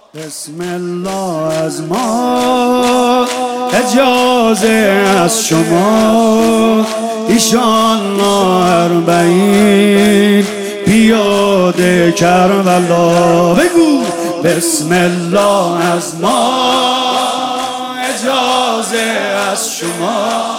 بسم الله از ما، اجازه از شما، ایشالله اربعین پیاده کربلا. بگو بسم الله از ما، اجازه از شما،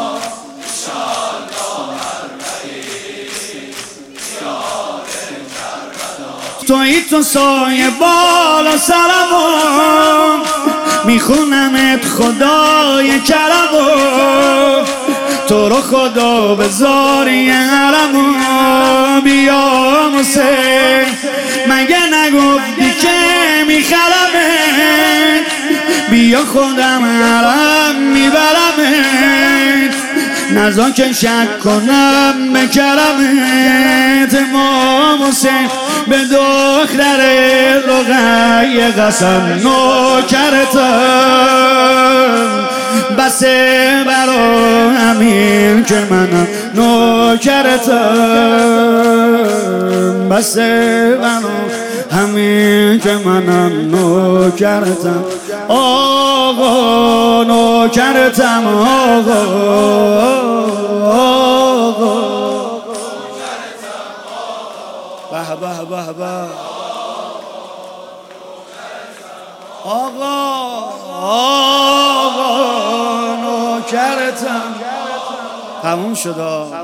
تویی تو سایه بالا سرمون، میخونمت خدای کرمون، تو رو خدا بذاری حرمون. بیا حسین مگه نگفتی که میخرمت، بیا خودم حرم میبرمت، نزا که شک کنم به کرمت. امام حسین به دختر رقیه قسم نوکرتم، بسه برا همین که منم نوکرتم، بسه برا همین که منم نوکرتم. آقا نوکرتم، آقا به به به به، آقا نوکرتم. تموم شد.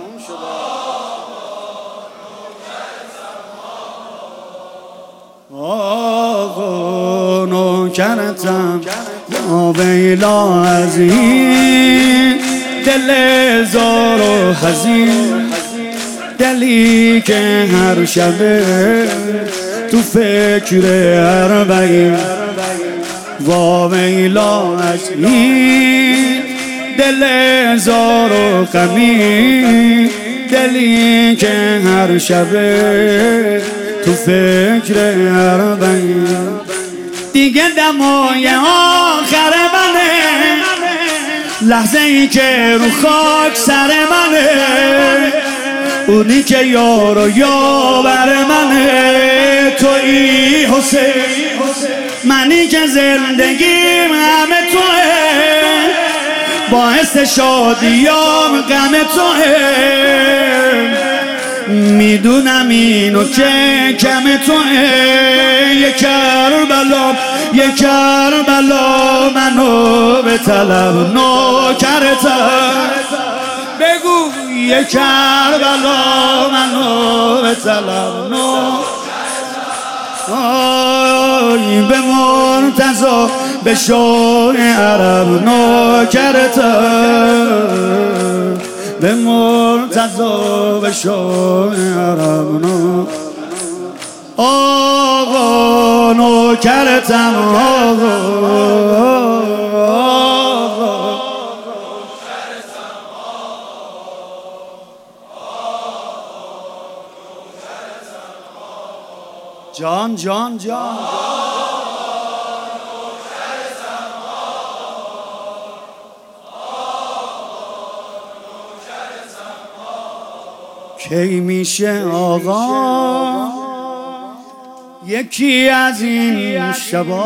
آقا نوکرتم، یا ویلا از این دل زار و حزین، دلی که هر شبه تو فکر اربعین. وا ویلا از این دل زار و غمین، دلی که هر شبه تو فکر اربعین. دیگه دمای آخر منه، لحظه ای که رو خاک سر منه، اونی که یار و یاور منه. تویی حسین منی که زندگیم همه توه، باعث شادیام غم توه، میدونم اینو که کم توه. یک کربلا منو به طلب نوکرتم. بگو یک کربلا منو به طلب آی به مرتضی به شاه عرب نوکرتم، به مرتضی به شاه عرب آقا نوکرتم، آقا جان جان جان. کی میشه آقا یکی از این شبا،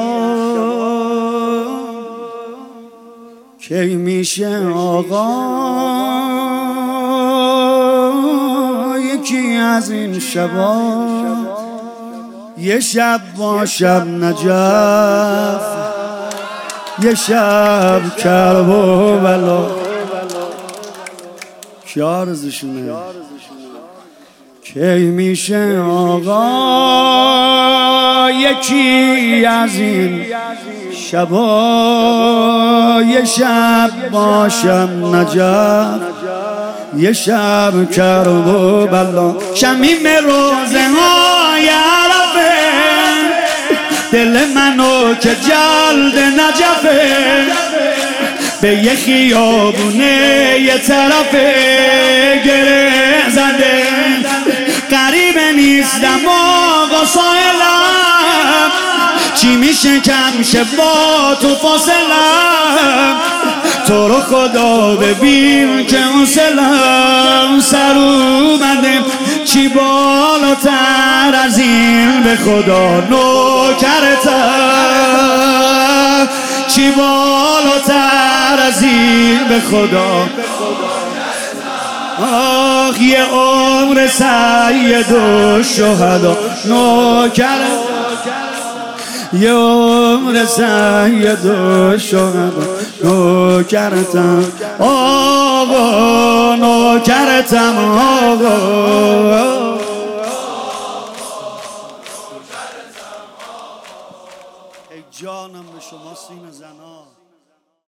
کی میشه آقا یکی از این شبا، یه شب با شب نجف، یه شب کربلا. کی آرزشونه؟ کی میشه آقا یکی از این شبا، یه شب با شب نجف، یه شب کربلا. شمیم روزه های عرفه، دل منو که جلد نجفه، به یه خیابونه یه طرفه گره زده. غریبه نیستم آقا سایلم، چی میشه کم شه با تو فاصلم، تو رو خدا ببین که حوصله‌ام سر اومده. چی بالاتر از این به خدا نوکرتم، چی بالاتر از این به خدا. آخ یه عمر سید و شهدا نوکرتم، یه عمر سید و شهدا نوکرتم، آقا نوکرتم آقا.